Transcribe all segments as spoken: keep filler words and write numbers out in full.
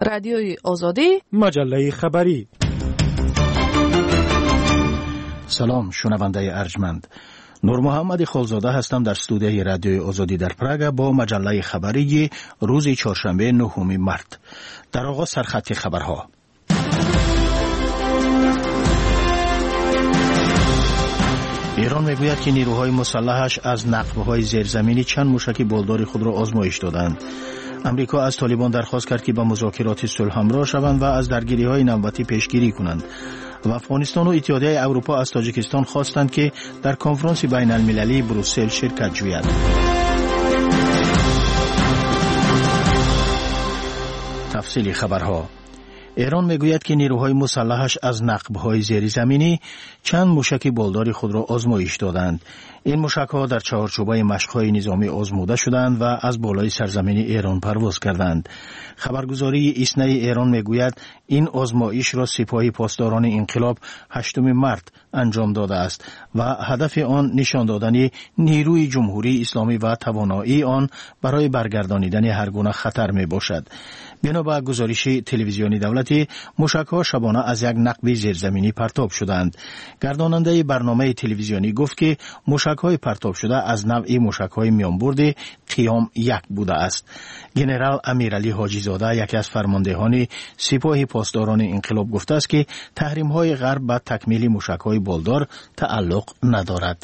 رادیوی آزادی، مجله خبری. سلام شنونده ارجمند، نور محمد خالزاده هستم در استودیوی رادیوی آزادی در پراگ با مجله خبری روز چهارشنبه نهم مارس. در آغاز سرخط خبرها. ایران میگوید که نیروهای مسلحش از نقب‌های زیرزمینی چند موشک بالدار خود را آزمایش دادند. امریکا از طالبان درخواست کرد که به مذاکرات صلح همراه شوند و از درگیری‌های نوبتی پیشگیری کنند. و افغانستان و اتحادیه اروپا از تاجیکستان خواستند که در کنفرانس بین المللی بروسل شرکت جوید. تفصیل خبرها. ایران میگوید که نیروهای مسلحش از نقب‌های زیرزمینی چند موشک بالدار خود را آزمایش دادند. این موشک‌ها در چهارچوبه مشق‌های نظامی آزموده شدند و از بالای سرزمین ایران پرواز کردند. خبرگزاری ایسنا ایران میگوید این آزمایش را سپاه پاسداران انقلاب هشتم مارس انجام داده است و هدف آن نشان دادن نیروی جمهوری اسلامی و توانایی آن برای برگردانیدن هر گونه خطر میباشد. بنا به گزارش تلویزیونی دولتی، موشک‌ها شبانه از یک نقب زیرزمینی پرتاب شدند. گرداننده برنامه تلویزیونی گفت که موشک‌های پرتاب شده از نوع موشک‌های میانبرد قیام یک بوده است. ژنرال امیرعلی حاجی زاده، یکی از فرماندهان سپاه پاسداران انقلاب، گفته است که تحریم‌های غرب به تکمیل موشک‌های بالدار تعلق ندارد.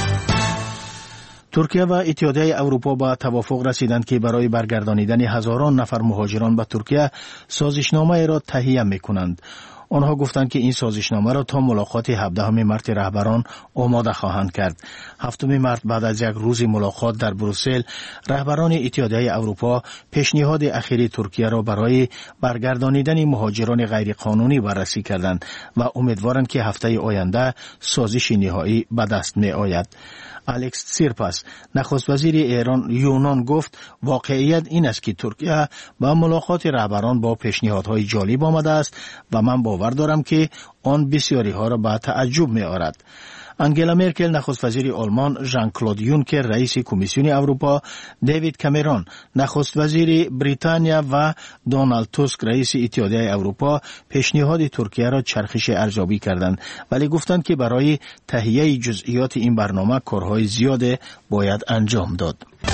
ترکیه و اتحادیه اروپا به توافق رسیدند که برای برگردانیدن هزاران نفر مهاجران به ترکیه سازشنامه را تهیه می‌کنند. آنها گفتند که این سازشنامه را تا ملاقات هفدهم مارس رهبران آماده خواهند کرد. هفتم مارس بعد از یک روز ملاقات در بروسل، رهبران اتحادیه اروپا پیشنهاد اخیر ترکیه را برای برگردانیدن مهاجران غیرقانونی بررسی کردند و امیدوارند که هفته آینده سازش نهایی به دست می آید. الکس سیرپاس، نخست وزیر ایران یونان، گفت واقعیت این است که ترکیه با ملاقات رهبران با پیشنهادهای جالب آمده است و من باور دارم که آن بسیاری ها را به تعجب می آورد. انگلا مرکل، نخست وزیر آلمان، ژان کلود یونکر رئیس کمیسیون اروپا، دیوید کامرون نخست وزیر بریتانیا و دونالد توسک رئیس اتحادیه اروپا پیشنهاد ترکیه را چرخش ارزیابی کردند، ولی گفتند که برای تهیه جزئیات این برنامه کارهای زیاد باید انجام داد.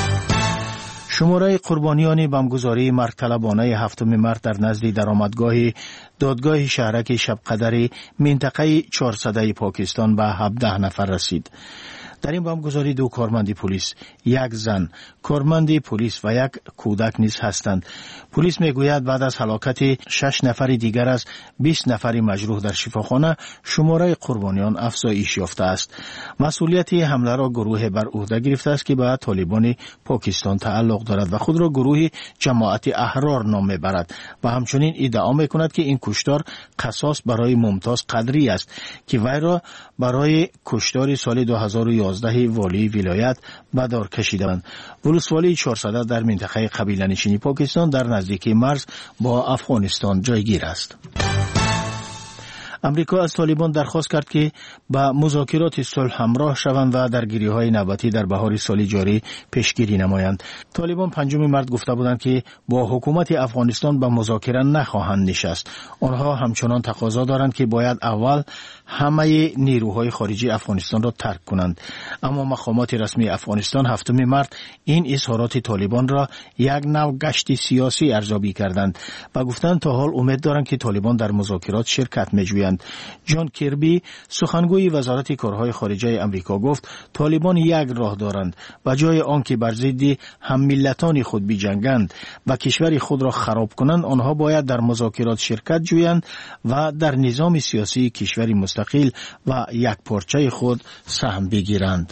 شماره قربانیان بمبگذاری مرگطلبانه هفتم مارس در نزد درآمدگاه دادگاه شهرک شبقدر منطقه چهارصده پاکستان به هفده نفر رسید. در این بمبگذاری دو کارمند پلیس، یک زن کارمند پلیس و یک کودک نیز هستند. پلیس میگوید بعد از هلاکت شش نفر دیگر از بیست نفر مجروح در شفاخانه، شماره قربانیان افزایش یافته است. مسئولیت حمله را گروه بر عهده گرفته است که به طالبان پاکستان تعلق دارد و خود را گروه جماعت احرار نام میبرد و همچنین ادعا میکند که این کشتار قصاص برای ممتاز قدری است که وی را برای کشتار سال دو هزار و یازده والی ولایت به دار کشیدند. ولسوالی چهارصده در منطقه قبیله نشینی پاکستان در نزدیکی مرز با افغانستان جایگیر است. امریکا از طالبان درخواست کرد که با مذاکرات صلح همراه شوند و درگیری‌های نوبتی در بهار سال جاری پیشگیری نمایند. طالبان پنجم مارس گفته بودند که با حکومت افغانستان به مذاکره نخواهند نشست. آنها همچنان تقاضا دارند که باید اول همه نیروهای خارجی افغانستان را ترک کنند. اما مقامات رسمی افغانستان هفتم مارس این اظهارات طالبان را یک نوع گشت سیاسی ارزیابی کردند و گفتند تا حال امید دارند که طالبان در مذاکرات شرکت می‌جویند. جان کربی، سخنگوی وزارت کارهای خارجه امریکا، گفت طالبان یک راه دارند و جای آنکه بر ضد هم ملتان خود بجنگند و کشور خود را خراب کنند، آنها باید در مذاکرات شرکت جویند و در نظام سیاسی کشوری مستقل و یک پارچه خود سهم بگیرند.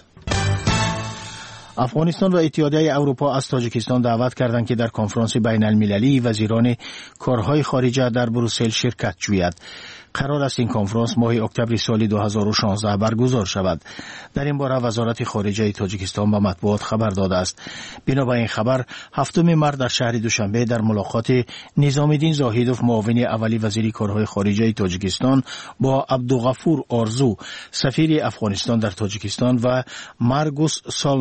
افغانستان و اتحادیه اروپا از تاجیکستان دعوت کردند که در کنفرانس بین المللی وزیران کارهای خارجه در بروسل شرکت جوید. قرار است این کنفرانس ماه اکتبر سال دو هزار و شانزده برگزار شود. در این باره وزارت خارجه تاجیکستان به مطبوعات خبر داده است. بنا به این خبر، هفتم مارس در شهر دوشنبه در ملاقات نظام الدین زاهدوف، معاون اولی وزیر کارهای خارجه تاجیکستان، با عبدالغفور آرزو، سفیر افغانستان در تاجیکستان، و مارگوس سالنسون،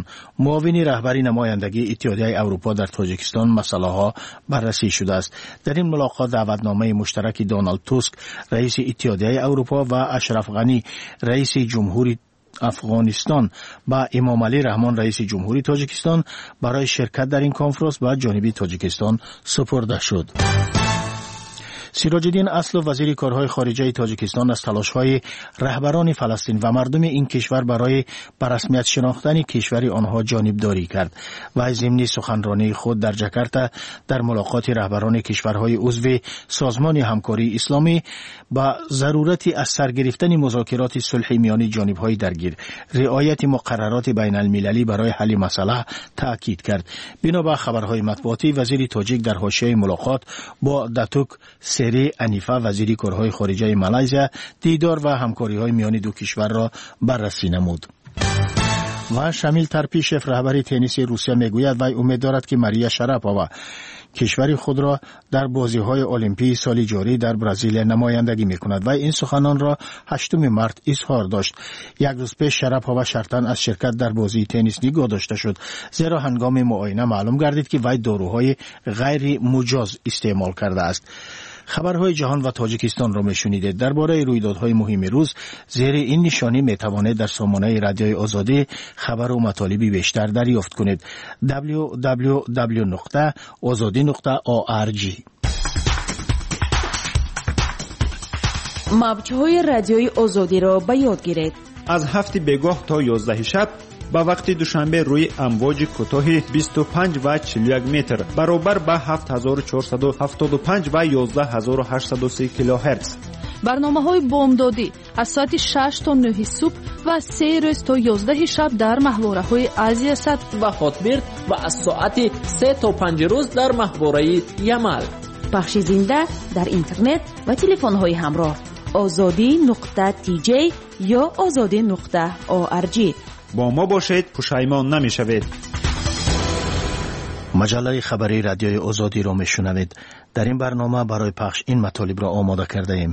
معاون رهبری نمایندگی اتحادیه اروپا در تاجیکستان مسائل‌ها بررسی شده است. در این ملاقات دعوتنامه مشترک دونالد توسک رئیس اتحادیه اروپا و اشرف غنی رئیس جمهوری افغانستان با امام علی رحمان رئیس جمهوری تاجیکستان برای شرکت در این کنفرانس به جانب تاجیکستان سپرده شد. سیراج الدین اصل وزیر کارهای خارجه تاجیکستان از تلاش‌های رهبران فلسطین و مردم این کشور برای به رسمیت شناختن کشور آنها جانبداری کرد و ضمن سخنرانی خود در جاکارتا در ملاقات رهبران کشورهای عضو سازمان همکاری اسلامی با ضرورت از سر گرفتن مذاکرات صلحی میان جانب‌های درگیر رعایت مقررات بین المللی برای حل مسئله تاکید کرد. بنابر خبرهای مطبوعاتی وزیر تاجیک در حاشیه ملاقات با داتوک سری انیفه وزیر کارهای خارجه مالایزیا دیدار و همکاری‌های میان دو کشور را بررسی نمود. و شامیل ترپیشف رهبری تنیس روسیه میگوید و امید دارد که ماریا شراپووا کشور خود را در بازی‌های المپیک سال جاری در برزیل نمایندگی می‌کند و این سخنان را هشتم مارس اظهار داشت. یک روز پیش شراپووا شرطاً از شرکت در بازی تنیس نگاه داشته شد، زیرا هنگام معاینه معلوم گردید که وی داروهای غیر مجاز استعمال کرده است. خبرهای جهان و تاجیکستان را میشنیدید. درباره رویدادهای مهم روز زیر این نشانی میتوانید در سامانه رادیوی آزادی خبر و مطالبی بیشتر دریافت کنید. دبلیو دبلیو دبلیو نقطه آزادی نقطه او آر جی. موج‌های رادیوی آزادی را به یاد گیرید. از هفت بگاه تا یازده شب با وقت دوشنبه روی امواج کوتاه بیست و پنج و چهل و یک متر برابر با هفت هزار و چهارصد و هفتاد و پنج و یازده هزار و هشتصد و سه کیلوهرتز. برنامه‌های بامدادی از ساعت شش تا نه صبح و سه روز تا یازده شب در ماهواره‌های آسیا صد و هاتبرد و از ساعت سه تا پنج روز در ماهواره یمل. پخش زنده در اینترنت و تلفن‌های همراه آزادی نقطه تی جی یا آزادی نقطه او آر جی. با ما باشید، پشیمان نمی‌شوید. مجله خبری رادیوی آزادی را میشنوید. در این برنامه برای پخش این مطالب را آماده کرده ایم.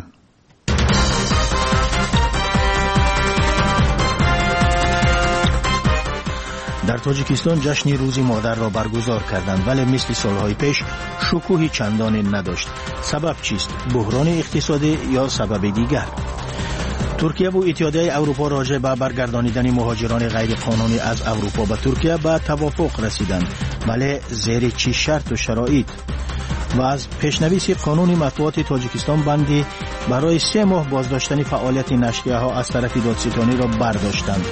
در تاجیکستان جشن روز مادر را برگزار کردند، ولی مثل سالهای پیش شکوه چندانی نداشت. سبب چیست؟ بحران اقتصادی یا سبب دیگر؟ ترکیه و اتحادیه اروپا راجع به برگردانیدن مهاجران غیر قانونی از اروپا به ترکیه به توافق رسیدند، ولی زیر چه شرط و شرایط؟ و از پیشنویس قانون مطبوعات تاجیکستان بندی برای سه ماه بازداشتن فعالیت نشریه ها از طرف دادستانی را برداشتند.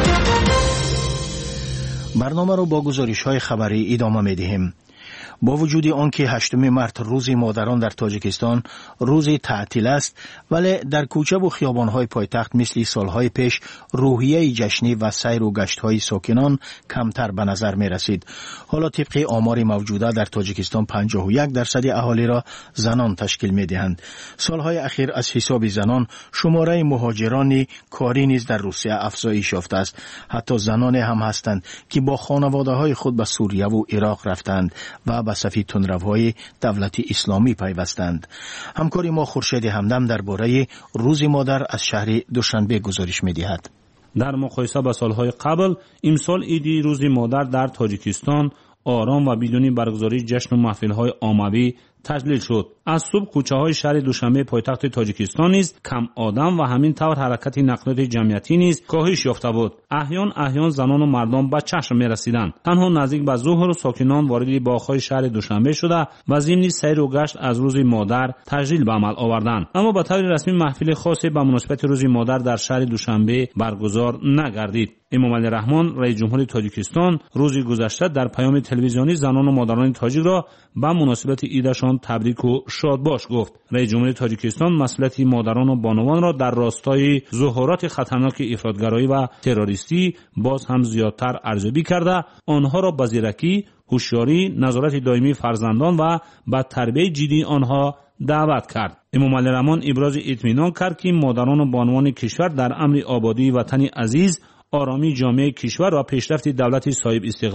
برنامه را با گزارش های خبری ادامه می دهیم. با وجود آنکه هشتم مارس روز مادران در تاجیکستان روز تعطیل است، ولی در کوچه و خیابان‌های پایتخت مثل سالهای پیش روحیه جشنی و سیر و گشت‌های ساکنان کمتر به نظر می‌رسید. حالا طبق آمار موجوده در تاجیکستان پنجاه و یک درصد اهالی را زنان تشکیل می‌دهند. سالهای اخیر از حساب زنان شماره مهاجران کاری نیز در روسیه افزایش یافته است. حتی زنان هم هستند که با خانواده‌های خود به سوریه و عراق رفتند و به صف تندروهای دولت اسلامی پیوستند. همکاری ما خورشید همدم درباره روز مادر از شهر دوشنبه گزارش می‌دهد. در مقایسه با سالهای قبل امسال عید روز مادر در تاجیکستان آرام و بدون برگزاری جشن و محفل‌های عاموی تجلیل شد. از صبح کوچه‌های شهر دوشنبه پایتخت تاجیکستان نیز کم آدم و همین طور حرکت نقلیات جمعیتی نیز کاهش یافته بود. احیان احیان زنان و مردان به چشم می‌رسیدند. تنها نزدیک به ظهر ساکنان وارد باغ‌های شهر دوشنبه شده و ضمن سیر و گشت از روز مادر تجلیل به عمل آوردند. اما به طور رسمی محفل خاصی به مناسبت روز مادر در شهر دوشنبه برگزار نگردید. امام علی رحمان رئیس جمهوری تاجیکستان روز گذشته در پیام تلویزیونی زنان و مادران تاجیک را به مناسبت عیدشان تبریک و شادباش گفت. رئیس جمهوری تاجیکستان مسئولیت مادران و بانوان را در راستای ظهورات خطرناک افراطگرایی و تروریستی باز هم زیادتر ارزیابی کرده، آنها را به زیرکی، هوشیاری، نظارت دائمی فرزندان و به تربیت جدی آنها دعوت کرد. امام علی رحمان ابراز اطمینان کرد که مادران و بانوان کشور در امر آبادی وطن عزیز، آرامی جامعه کشور و پیشرفت دولت صاحب استقلال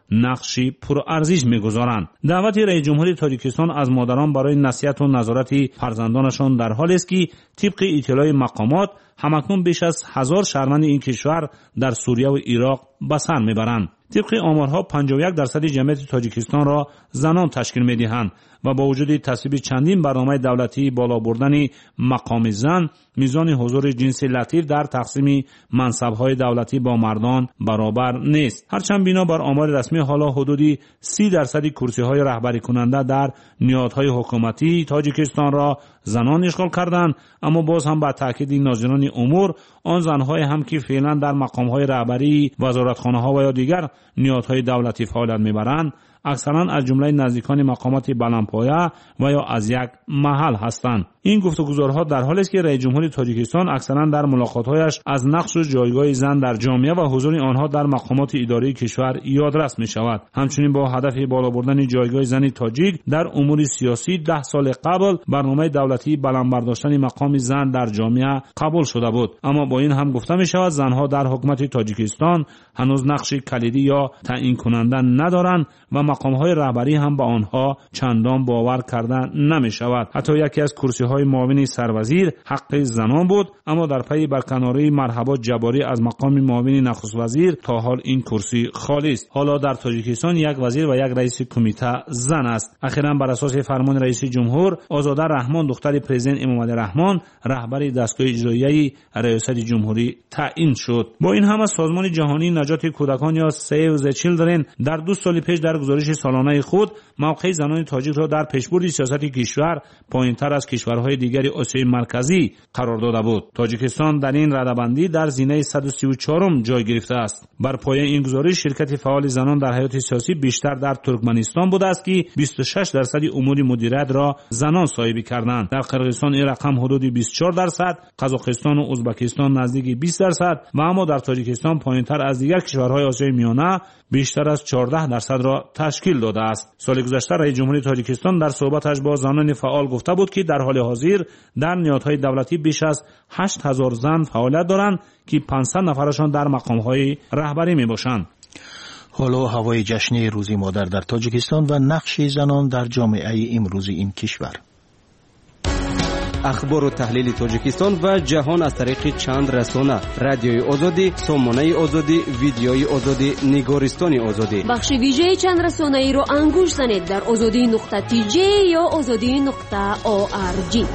نقشی پرارزش می‌گذارند. دعوت رئیس جمهور تاجیکستان از مادران برای نصیحت و نظارت فرزندانشان در حالی است که طبق اطلاع مقامات همکنون بیش از هزار شهروند این کشور در سوریه و عراق به سر میبرند. طبق آمارها پنجاه و یک درصد جمعیت تاجیکستان را زنان تشکیل میدهند و با وجود تصویب چندین برنامه دولتی بالا بردن مقام زن، میزان حضور جنس لطیف در تقسیم منصب‌های دولتی با مردان برابر نیست. هرچند بنا بر آمار رسمی حالا حدودی سی درصد کرسی‌های رهبری کننده در نهادهای حکومتی تاجیکستان را زنان اشغال کردند، اما باز هم با تاکید ناظران امور آن زن‌های هم که فعلا در مقام‌های رهبری وزارتخانه‌ها و یا دیگر نهادهای دولتی فعالیت می‌برند اکثرا از جمله نزدیکان مقامات بلندپایه و یا از یک محل هستند. این گفتگوزارها در حالی است که رئیس جمهور تاجیکستان اکثرا در ملاقات‌هایش از نقش و جایگاه زن در جامعه و حضور آنها در مقامات اداری کشور یادرس می‌شود. همچنین با هدف بالا بردن جایگاه زن تاجیک در امور سیاسی ده سال قبل برنامه دولتی بلند برداشتن مقام زن در جامعه قبول شده بود، اما با این هم گفته می‌شود زنها در حکومت تاجیکستان هنوز نقش کلیدی یا تعیین کننده ندارند و مقام‌های رهبری هم به آنها چندان باور کرده نمی‌شود. حتی یکی از کرسی‌های معاون سروزیر حق زنان بود، اما در پی برکناری مرحبا جباری از مقام معاون نخست وزیر تا حال این کرسی خالی است. حالا در تاجیکستان یک وزیر و یک رئیس کمیته زن است. اخیراً بر اساس فرمان رئیس جمهور آزاده رحمان دختر پرزیدنت امام علی رحمان رهبر دستگاه اجرایی ریاست جمهوری تعیین شد. با این همه سازمان جهانی نجات کودکان یا سیو د چیلدرن در دو سال پیش در گزارش سالانه خود موقع زنان تاجیک را در پیشبرد سیاست کشور پایین‌تر از کشورهای دیگر آسیای مرکزی قرار داده بود. تاجیکستان در این رده‌بندی در زینه صد و سی و چهارم جای گرفته است. بر پایه این گزارش شرکت فعال زنان در حیات سیاسی بیشتر در ترکمنستان بوده است که بیست و شش درصد امور مدیریت را زنان صاحب کردند. در قرقیزستان این رقم حدود بیست و چهار درصد، قزاقستان و ازبکستان نزدیک بیست درصد و اما در تاجیکستان پایین‌تر از دیگر کشورهای آسیای میانه بیشتر از چهارده درصد را تشکیل داده است. سال گذشته رئیس جمهور تاجیکستان در صحبتش با زنان فعال گفته بود که در حال حاضر در نهادهای دولتی بیش از هشت هزار زن فعالیت دارند که پانصد نفرشان در مقام‌های رهبری میباشند. حالا هوای جشن روز مادر در تاجیکستان و نقش زنان در جامعه امروزی این کشور. اخبار و تحلیل تاجیکستان و جهان از طریق چند رسانه: رادیوی آزادی، سامانه آزادی، ویدیوی آزادی، نگارستان آزادی. بخش ویژه چند رسانه ای را انگوش زنید در آزادی نقطه تی جی یا آزادی نقطه او آر جی.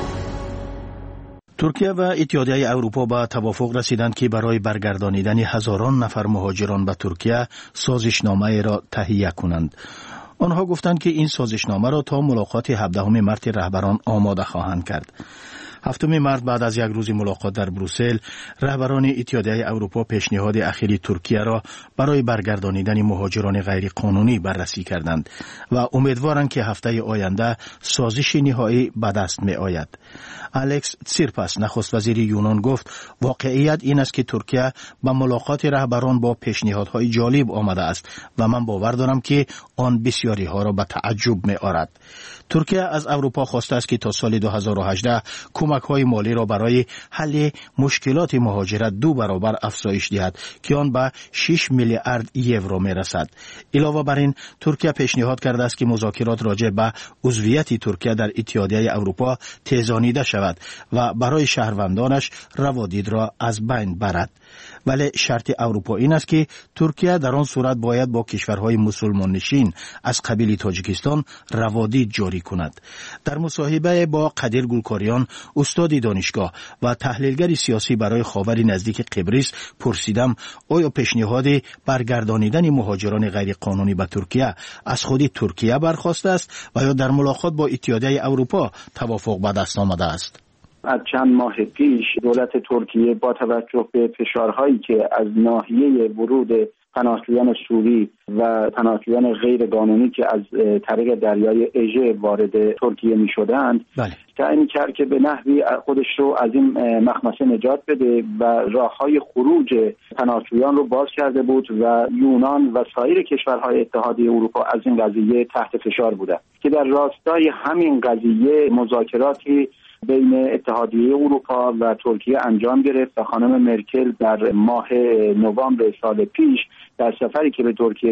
ترکیه و اتحادیه اروپا به توافق رسیدند که برای برگردانیدن هزاران نفر مهاجران به ترکیه سازشنامه را تهیه کنند. آنها گفتند که این سازشنامه را تا ملاقات هفدهم مارس رهبران آماده خواهند کرد. هفتم مارس بعد از یک روز ملاقات در بروسل، رهبران اتحادیه اروپا پیشنهاد اخیر ترکیه را برای برگردانیدن مهاجران غیر قانونی بررسی کردند و امیدوارند که هفته آینده سازش نهایی به دست می آید. الکس تسیرپاس نخست وزیر یونان گفت واقعیت این است که ترکیه به ملاقات رهبران با پیشنهادهای جالب آمده است و من باور دارم که آن بسیاری ها را به تعجب می آورد. ترکیه از اروپا خواسته است که تا سال دو هزار و هجده کمک های مالی را برای حل مشکلات مهاجرت دو برابر افزایش دهد که آن به شش میلیارد یورو می رسد. علاوه بر این ترکیه پیشنهاد کرده است که مذاکرات راجع به عضویت ترکیه در اتحادیه اروپا تیزانیده شود و برای شهروندانش روادید را از بین برد. ولی شرط اروپا این است که ترکیه در آن صورت باید با کشورهای مسلمان نشین از قبیل تاجیکستان روادید جاری کند. در مصاحبه با قدیر گلکاریان استاد دانشگاه و تحلیلگر سیاسی برای خاور نزدیک قبرس پرسیدم آیا پیشنهاد برگردانیدن مهاجران غیر قانونی به ترکیه از خود ترکیه برخاسته است و یا در ملاقات با اتحادیه اروپا توافق به دست آمده است؟ از چند ماه پیش دولت ترکیه با توجه به فشارهایی که از ناحیه ورود پناهجویان سوری و پناهجویان غیر قانونی که از طریق دریای اژه وارد ترکیه می شدند تعیین کرد که به نحوی خودش رو از این مخمسه نجات بده و راههای خروج پناهجویان رو باز کرده بود و یونان و سایر کشورهای اتحادیه اروپا از این قضیه تحت فشار بودند که در راستای همین قضیه مذاکراتی بین اتحادیه اروپا و ترکیه انجام گرفت و خانم مرکل در ماه نوامبر سال پیش در سفری که به ترکیه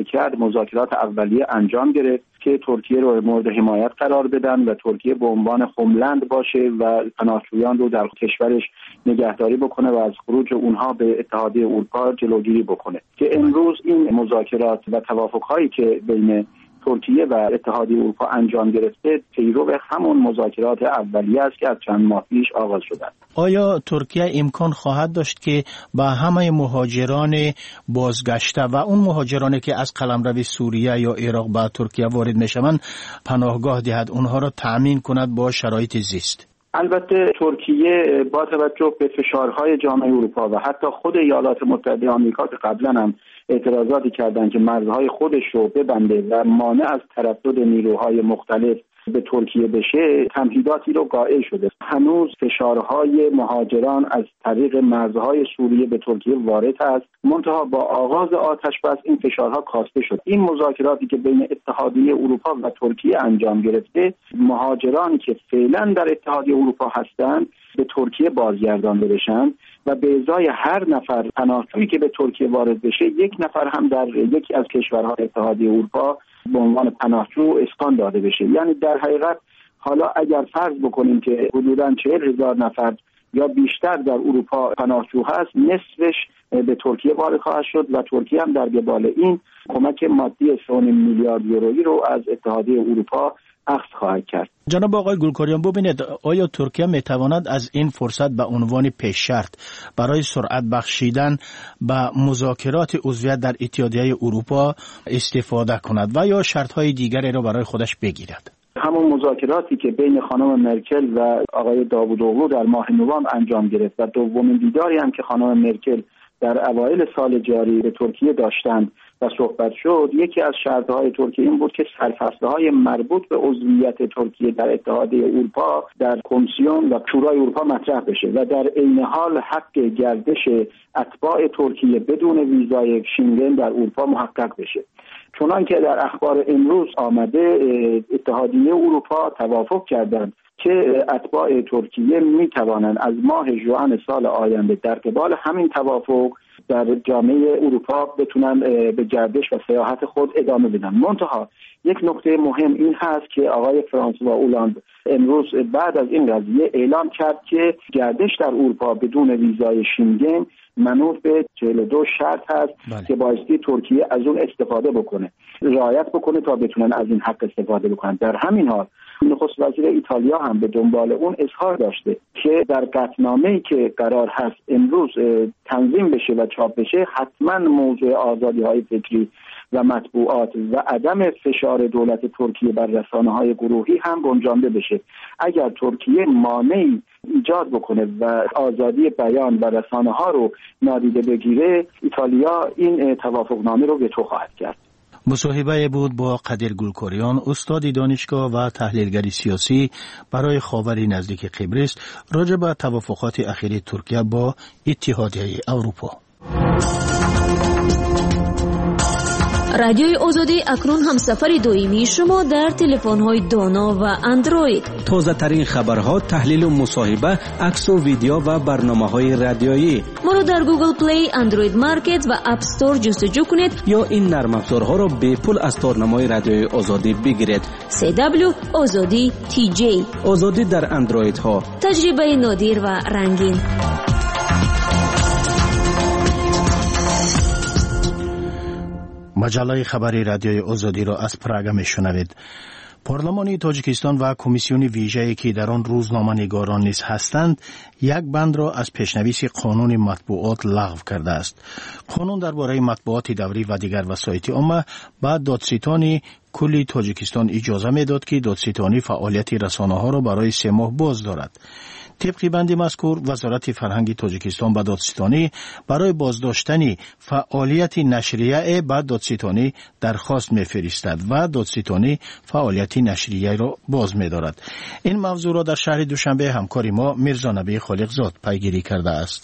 کرد مذاکرات اولیه انجام گرفت که ترکیه رو مورد حمایت قرار بدن و ترکیه به عنوان هوملند باشه و پناهجویان رو در کشورش نگهداری بکنه و از خروج اونها به اتحادیه اروپا جلوگیری بکنه که امروز این مذاکرات و توافق‌هایی که بین ترکیه و اتحادیه اروپا انجام گرفته پیرو همون مذاکرات اولیه است که از چند ماه پیش آغاز شده. آیا ترکیه امکان خواهد داشت که با همه مهاجران بازگشته و اون مهاجرانی که از قلمرو سوریه یا عراق به ترکیه وارد میشوند پناهگاه دهد، اونها را تأمین کند با شرایط زیست؟ البته ترکیه با توجه به فشارهای جامعه اروپا و حتی خود ایالات متحده آمریکا که قبلا هم اعتراضاتی کردند که مرزهای خودش رو ببنده و مانع از تردد نیروهای مختلف به ترکیه بشه، تمهیداتی رو قائل شده. هنوز فشارهای مهاجران از طریق مرزهای سوریه به ترکیه وارد است، منتها با آغاز آتش بس این فشارها کاسته شد. این مذاکراتی که بین اتحادیه اروپا و ترکیه انجام گرفته، مهاجرانی که فعلا در اتحادیه اروپا هستند به ترکیه بازگردانده بشن و به ازای هر نفر پناهجویی که به ترکیه وارد بشه یک نفر هم در یکی از کشورهای اتحادیه اروپا به عنوان پناهجو اسکان داده بشه. یعنی در حقیقت حالا اگر فرض بکنیم که حدوداً چهل هزار نفر یا بیشتر در اروپا پناهجو هست، نصفش به ترکیه وارد خواهد شد و ترکیه هم در قبال این کمک مادی سه و نیم میلیارد یورویی رو از اتحادیه اروپا اخذ خواهد کرد. جناب آقای گلکاریان، ببینید آیا ترکیه میتواند از این فرصت به عنوان پیش شرط برای سرعت بخشیدن به مذاکرات عضویت در اتحادیه اروپا استفاده کند و یا شرط‌های دیگری را برای خودش بگیرد؟ همون مذاکراتی که بین خانم مرکل و آقای داوودوغلو در ماه نوامبر انجام گرفت و دومین دیداری هم که خانم مرکل در اوایل سال جاری به ترکیه داشتند و صحبت شد، یکی از شرطهای ترکیه این بود که سرفصل‌های مربوط به عضویت ترکیه در اتحادیه اروپا در کمیسیون و شورای اروپا مطرح بشه و در عین حال حق گردش اتباع ترکیه بدون ویزای شنگن در اروپا محقق بشه. چنان که در اخبار امروز آمده، اتحادیه اروپا توافق کردند که اتباع ترکیه می توانند از ماه ژوئن سال آینده در قبال همین توافق در جامعه اروپا بتونن به گردش و سیاحت خود ادامه بدن. منتها یک نکته مهم این هست که آقای فرانسوا اولاند امروز بعد از این قضیه اعلام کرد که گردش در اروپا بدون ویزای شنگن منوط به چهل و دو شرط هست بله. که بایستی ترکیه از اون استفاده بکنه، رعایت بکنه تا بتونن از این حق استفاده بکنن. در همین حال نخست وزیر ایتالیا هم به دنبال اون اظهار داشته که در قطعنامه‌ای که قرار هست امروز تنظیم بشه و چاپ بشه، حتما موضوع آزادی‌های فکری و مطبوعات و عدم فشار دولت ترکیه بر رسانه‌های گروهی هم گنجانده بشه. اگر ترکیه مانعی ایجاد بکنه و آزادی بیان و رسانه‌ها رو نادیده بگیره، ایتالیا این توافقنامه رو وتو خواهد کرد. مصاحبه بود با قدیر گلکاریان، استاد دانشگاه و تحلیلگر سیاسی برای خاور نزدیک قبرس، راجع به توافقات اخیر ترکیه با اتحادیه اروپا. رادیوی آزادی اکنون همسفر دائمی شما در تلفن‌های دانا و اندروید. تازه ترین خبرها، تحلیل و مصاحبه، عکس و ویدیو و برنامه‌های رادیویی. ما رو در گوگل پلی، اندروید مارکت و اپ استور جستجو کنید یا این نرم افزارها را به پول از تارنمای رادیوی آزادی بگیرید. سی دبلیو آزادی تی جی. آزادی در اندروید ها. تجربه نادر و رنگین. مجله خبری رادیوی آزادی را از پراگ میشنوید. پارلمان تاجیکستان و کمیسیون ویژه‌ای که در آن روزنامه‌نگاران نیز هستند، یک بند را از پیشنویس قانون مطبوعات لغو کرده است. قانون درباره مطبوعات دولتی و دیگر وسایط عامه به دادستانی کلی تاجیکستان اجازه میداد که دادستانی فعالیت رسانه‌ها را برای سه ماه باز دارد. طبق بند مذکور، وزارت فرهنگ تاجیکستان به دادستانی برای بازداشتن فعالیت نشریه به دادستانی درخواست می‌فرستد و دادستانی فعالیت نشریه را باز می‌دارد. این موضوع را در شهر دوشنبه همکار ما میرزا نبی خالقزاد پیگیری کرده است.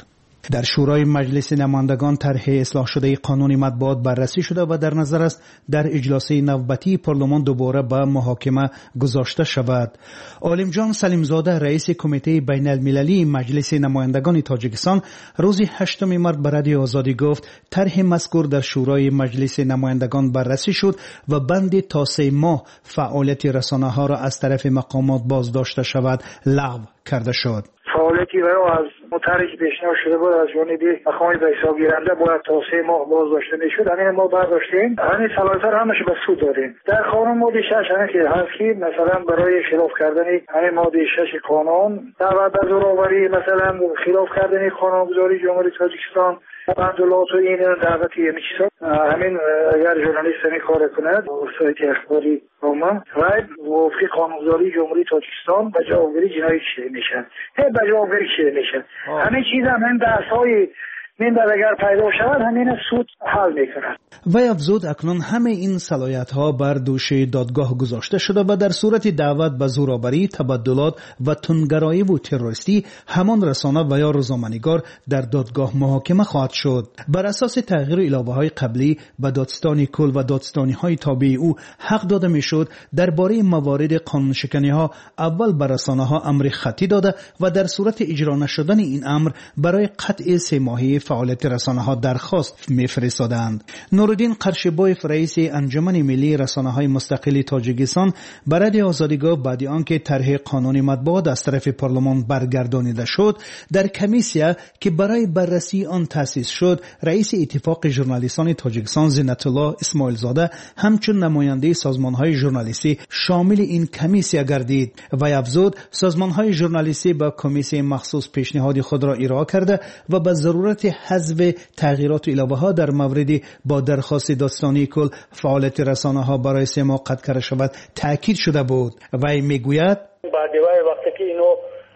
در شورای مجلس نمایندگان طرح اصلاح شده قانون مطبوعات بررسی شده و در نظر است در اجلاس نوبتی پارلمان دوباره به محاکمه گذاشته شود. عالم جان سلیمزاده رئیس کمیته بین المللی مجلس نمایندگان تاجیکستان روز هشتم مارس به رادیو آزادی گفت طرح مذکور در شورای مجلس نمایندگان بررسی شد و بند تا سه ماه فعالیت رسانه ها را از طرف مقامات بازداشته شود لغو کرده شد. فعالیتی را از مطرحی که پیشنهاد شده بود از جانب مقام به حساب گیرنده باید تا سه ماه بازداشته میشد. همین ما برداشتیم. همین صلاحیت را همش به سود دادیم. در قانون ماده شش همین که هست که مثلا برای خلاف کردن همین ماده شش قانون دعوت به زورآوری، مثلا خلاف کردن قانونگذاری جمهوری تاجیکستان بندولات و این دعوتی میشه. همین اگر ژورنالیست همین کار کند سایت اخباری روما و وفق قانونگذاری جمهوری تاجیکستان به جوابگیری جنایی کشیده میشن. هم به جوابگیری کشیده میشن. همین چیز هم این بحث‌های من در اگر پیدا شود همین سود حل میکند. و افزود اکنون همه این صلاحیت ها بر دوش دادگاه گذاشته شده و در صورت دعوت به زورآوری، تبدلات و تندگرایی و تروریستی همان رسانه و یا روزنامه‌نگار در دادگاه محاکمه خواهد شد. بر اساس تغییر الابه های قبلی به دادستانی کل و دادستانی های تابع او حق داده میشد درباره موارد قانون شکنی ها اول بر رسانه ها امر خطی داده و در صورت اجرا نشدن این امر برای قطع سه ماهه فعالیت رسانه ها درخواست میفرستادند. نورالدین قرشبایف رئیس انجمن ملی رسانه های مستقل تاجیکستان به رادیو آزادی گفت بعد آنکه طرح قانون مطبوعات از طرف پارلمان برگردانیده شد در کمیسیه که برای بررسی آن تأسیس شد رئیس اتفاق ژورنالیستان تاجیکستان زینت الله اسماعیل زاده همچون نماینده سازمان های ژورنالیستی شامل این کمیسیه گردید و افزود سازمان های ژورنالیستی با کمیسیه مخصوص پیشنهاد خود را ارائه کرده و به ضرورت حذف تغییرات الابه ها در مورد با درخواست دادستانی کل فعالیت رسانه ها برای سه ماه قطع کرده شود تاکید شده بود. وی میگوید بعد وقتی که اینو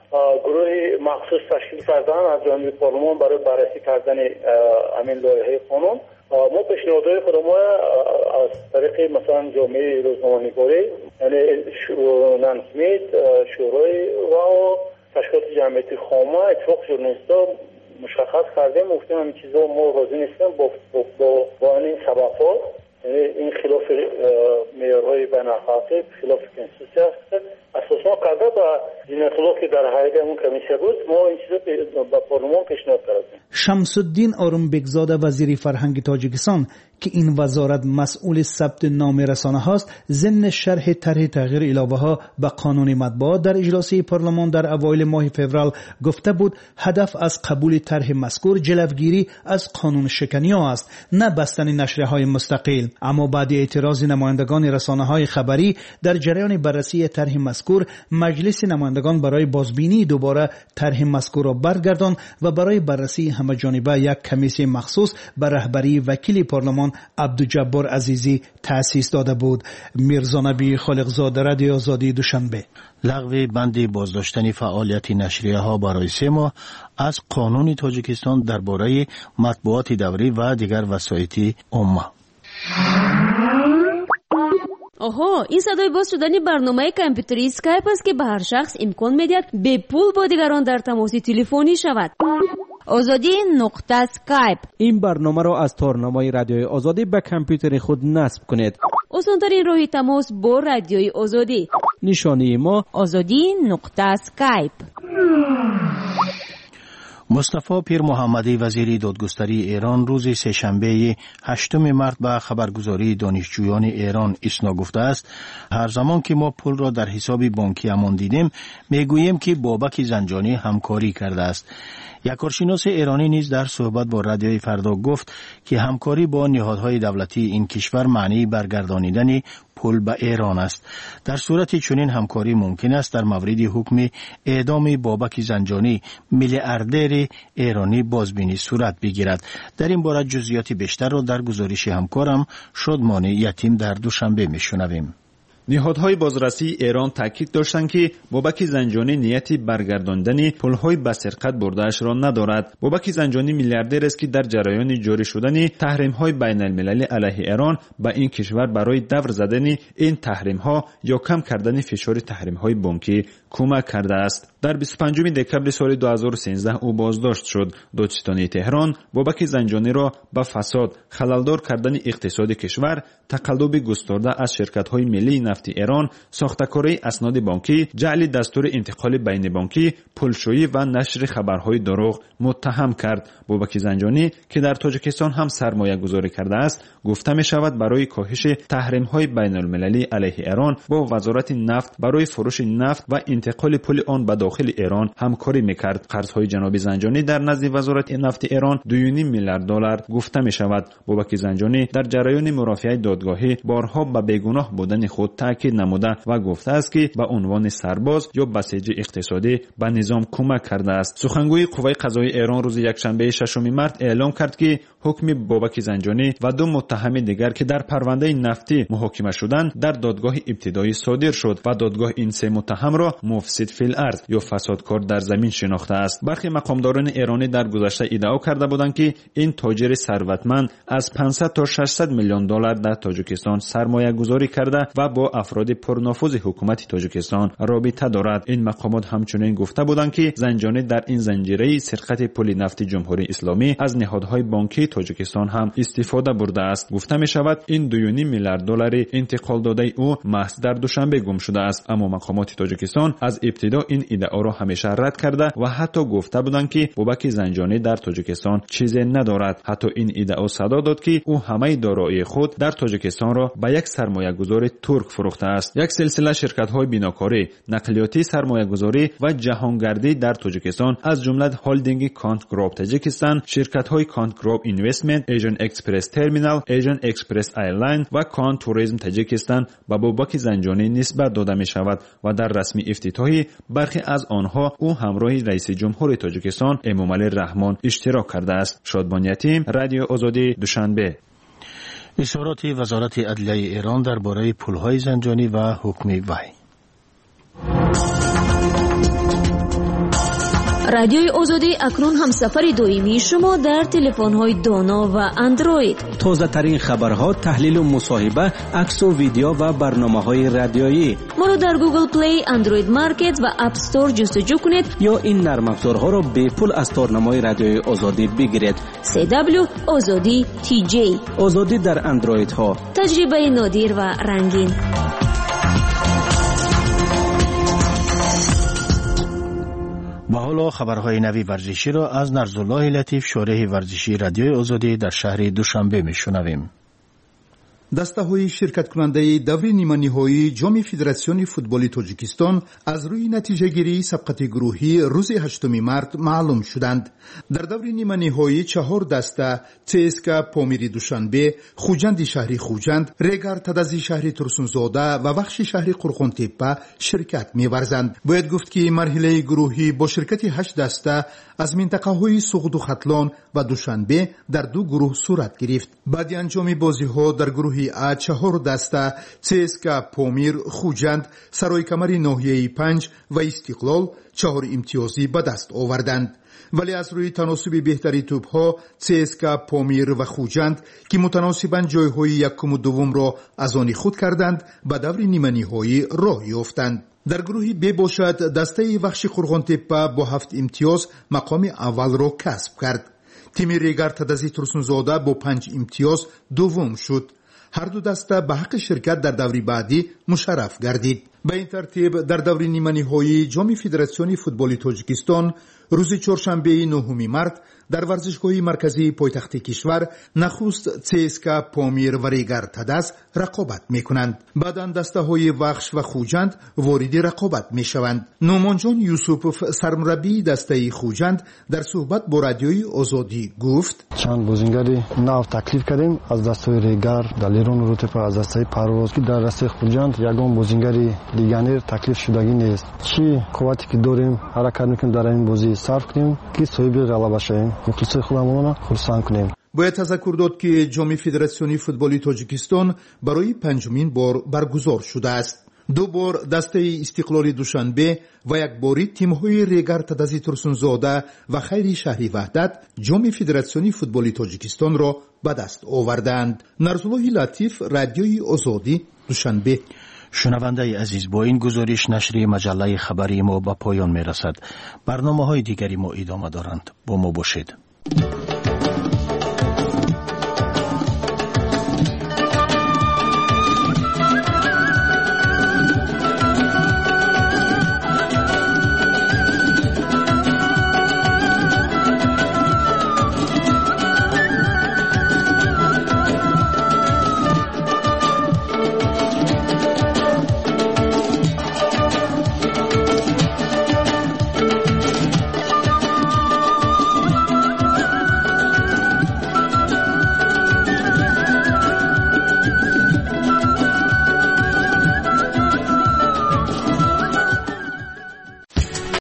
گروه مخصوص تشکیل کردن از جانب پارلمان برای بررسی کردن همین لایحه قانون ما پیشنهادهای خود ما از طریق مثلا جامعه روزنامه‌نگاری یعنی نانسمیت شورای و تشکیلات جمعیت خامه اتفاق ژورنالیست‌ها مشخص کردیم گفتیم همین چیزا ما راضی نیستیم با با با, با این سبب‌ها یعنی این خلاف معیارهای بین‌المللی خلاف کنستیتوسی است. اساسا کرده با زینت الله که در هیئت اون کمیسیه بود ما این چیزا به پارلمان پیشنهاد کردیم. شمس الدین آرومبگزاده وزیر فرهنگ تاجیکستان که این وزارت مسئول ثبت نام رسانه هاست ضمن شرح طرح تغییر الابه ها به قانون مطبوعات در اجلاس پارلمان در اوایل ماه فوریه گفته بود هدف از قبول طرح مذکور جلوگیری از قانون شکنی ها است نه بستن نشریه‌های مستقل. اما بعد اعتراض نمایندگان رسانه های خبری در جریان بررسی طرح مذکور مجلس نمایندگان برای بازبینی دوباره طرح مذکور را برگرداند و برای بررسی همه‌جانبه یک کمیسیه مخصوص به رهبری وکیل پارلمان عبدالجبار عزیزی تأسیس داده بود. میرزا نبی خالقزاده رادیو آزادی دوشنبه. لغو بند بازداشتن فعالیت نشریه ها برای سه ماه از قانون تاجیکستان درباره مطبوعات دوری و دیگر وسایط عامه. آها این صدای باز شدن برنامه کامپیوتری اسکایپ است که به هر شخص امکان میدهد به پول با دیگران در تماس تلفنی شود. آزادی نقطه اسکایپ. این برنامه را از تارنمای رادیوی آزادی به کامپیوتر خود نصب کنید. آسان‌ترین راه تماس با رادیوی آزادی. نشانی ما آزادی نقطه اسکایپ. مصطفی پیر محمدی وزیر دادگستری ایران روز سه‌شنبه هشتم مارس به خبرگزاری دانشجویان ایران اسنا گفته است هر زمان که ما پول را در حساب بانکی امان دیدیم میگوییم که بابک زنجانی همکاری کرده است. یک کارشناس ایرانی نیز در صحبت با رادیوی فردا گفت که همکاری با نهادهای دولتی این کشور معنی برگردانیدن پول به ایران است. در صورت چنین همکاری ممکن است در مورد حکم اعدام بابک زنجانی میلیاردر ایرانی بازبینی صورت بگیرد. در این باره جزئیات بیشتر را در گزارش همکارم شادمان یتیم در دوشنبه میشنویم. نهادهای بازرسی ایران تاکید داشتند که بابک زنجانی نیتی برگرداندن پولهای به سرقت برده‌اش را ندارد. بابک زنجانی میلیاردر است که در جریان جاری شدن تحریم‌های بین‌المللی علیه ایران به این کشور برای دور زدن این تحریم‌ها یا کم کردن فشار تحریم‌های بانکی کمک کرده است. در بیست و پنجم دکبر سال دو هزار و سیزده او بازداشت شد. دادستانی تهران بابک زنجانی را به فساد، خللدار کردن اقتصاد کشور، تقلب گسترده از شرکت‌های ملی نفت ایران، ساخته‌کاری اسناد بانکی، جعل دستور انتقال بین بانکی، پولشویی و نشر خبرهای دروغ متهم کرد. بابک زنجانی که در تاجیکستان هم سرمایه گذاری کرده است، گفته می شود برای کاهش تحریم‌های بین‌المللی علیه ایران با وزارت نفت برای فروش نفت و انتقال پول آن به داخل ایران همکاری می‌کرد. قرض‌های جناب زنجانی در نزد وزارت نفت ایران دو و نیم میلیارد دلار گفته می شود. بابک زنجانی در جریان مرافعه دادگاهی بارها به بیگناه بودن خود تاکید نموده و گفته است که به عنوان سرباز یا بسیج اقتصادی به نظام کمک کرده است. سخنگوی قوه قضایی ایران روز یکشنبه ششم مارس اعلام کرد که حکم بابک زنجانی و دو متهم دیگر که در پرونده نفتی محاکمه شدند در دادگاه ابتدایی صادر شد و دادگاه این سه متهم را مفسد فی الارض یا فسادکار در زمین شناخته است. برخی مقامداران ایرانی در گذشته ادعا کرده بودند که این تاجر ثروتمند از پانصد تا ششصد میلیون دلار در تاجیکستان سرمایه گذاری کرده و با افراد پرنفوذ حکومت تاجیکستان رابطه دارد. این مقامات همچنین گفته بودند که زنجانی در این زنجیره سرقت پول نفت جمهوری اسلامی از نهادهای بانکی تاجیکستان هم استفاده برده است. گفته می شود این دو و نیم میلیارد دلار انتقال داده او محض در دوشنبه گم شده است. اما مقامات تاجیکستان از ابتدا این ادعا را همیشه رد کرده و حتی گفته بودند که بابک زنجانی در تاجیکستان چیزی ندارد. حتی این ادعا صدا داد که او همه دارایی خود در تاجیکستان را به یک سرمایه گذار ترک فروخته است. یک سلسله شرکت های بیناکاری، نقلیاتی، سرمایه گذاری و جهانگردی در تاجیکستان از جمله هولدینگ کانت گروپ تاجیکستان، شرکت های کانت گروپ اینوستمنت، ایژن اکسپرس ترمینال، ایژن اکسپرس ایرلاین و کانت توریسم تاجیکستان به بابک زنجانی نسبت داده می شود و در رسمی افتتاحی برخی از آنها او همراه رئیس جمهور تاجیکستان امامعلی رحمان اشتراک کرده است. شادمان یتیم، رادیو آزادی، دوشنبه. اظهارات وزارت عدلیه ایران درباره پولهای زنجانی و حکم وی. رادیوی آزادی اکنون هم سفر دائمی شما در تلفن‌های دانا و اندروید. تازه ترین خبرها، تحلیل و مصاحبه، عکس و ویدیو و برنامه‌های رادیویی. ما رو در گوگل پلی، اندروید مارکت و اپ استور جستجو کنید یا این نرم افزارها را به پول از تارنمای رادیوی آزادی بگیرید. سی دبلیو آزادی تی جی. آزادی در اندروید ها. تجربه نادر و رنگین. و حالا خبرهای نوی ورزشی را از نرزالله لطیف، شارح ورزشی رادیوی آزادی در شهر دوشنبه میشنویم. دسته‌های شرکت کننده دور نیمه نهایی جام فدراسیون فوتبال تاجیکستان از روی نتیجه گیری سبقت گروهی روز هشتم مارس معلوم شدند. در دور نیمه نهایی چهار دسته چسکا پامیر دوشنبه، خوجند شهری خوجند، ریگار تدازی شهری ترسونزاده و بخش شهری قرقونتپه شرکت می‌ورزند. باید گفت که مرحله گروهی با شرکت هشت دسته از منطقه‌های سقوط و ختلان و دوشنبه در دو گروه صورت گرفت. بعد انجام بازی‌ها در گروه ا چهار دسته چسکا پامیر، خوجند، سرای کمری ناحیه پنج و استقلال چهار امتیازی به دست آوردند. ولی از روی تناسب بهتری توپ‌ها چسکا پامیر و خوجند که متناسباً جای‌های یکم و دوم را از آن خود کردند به دور نیمه نهایی راه یافتند. در گروه ب باشد دسته بخش قرقونتپه با هفت امتیاز مقام اول را کسب کرد. تیم ریگار تدازی ترسونزاده با پنج امتیاز دوم شد. هر دو دسته به حق شرکت در دوری بعدی مشرف گردید. به این ترتیب در دوری نیمه نهایی جام فدراسیون فوتبال تاجیکستان روز چهارشنبه نهم مارس در ورزشگاه مرکزی پایتخت کشور نخست چسکا پامیر و ریگار تداز رقابت میکنند. بعداً دسته های وخش و خوجند وارد رقابت میشوند. نومانجان یوسوف سرمربی دسته خوجند در صحبت با رادیوی آزادی گفت: چند بازیگری نو تکلیف کردیم از دسته ریگار، دلیرون روتپ، از دسته پرواز که در دسته خوجند یگان بازیگری لیگانر تکلیف شدگی نیست. چی قوتی که داریم حرکت میکنیم در این بازی صرف کنیم که صاحب غلبه شویم. مخلص خودمون را خرسند کنیم. باید تذکر داد که جام فدراسیونی فوتبالی تاجیکستان برای پنجمین بار برگزار شده است. دو بار دسته استقلال دوشنبه و یک باری تیم‌های ریگر تدزی ترسونزاده و خیری شهری وحدت جام فدراسیونی فوتبالی تاجیکستان را به دست آوردند. نرزالله لطیف، رادیوی آزادی، دوشنبه. شنونده عزیز، با این گزارش نشریه مجله خبری ما به پایان می رسد. برنامه های دیگری ما ادامه دارند. با ما باشید.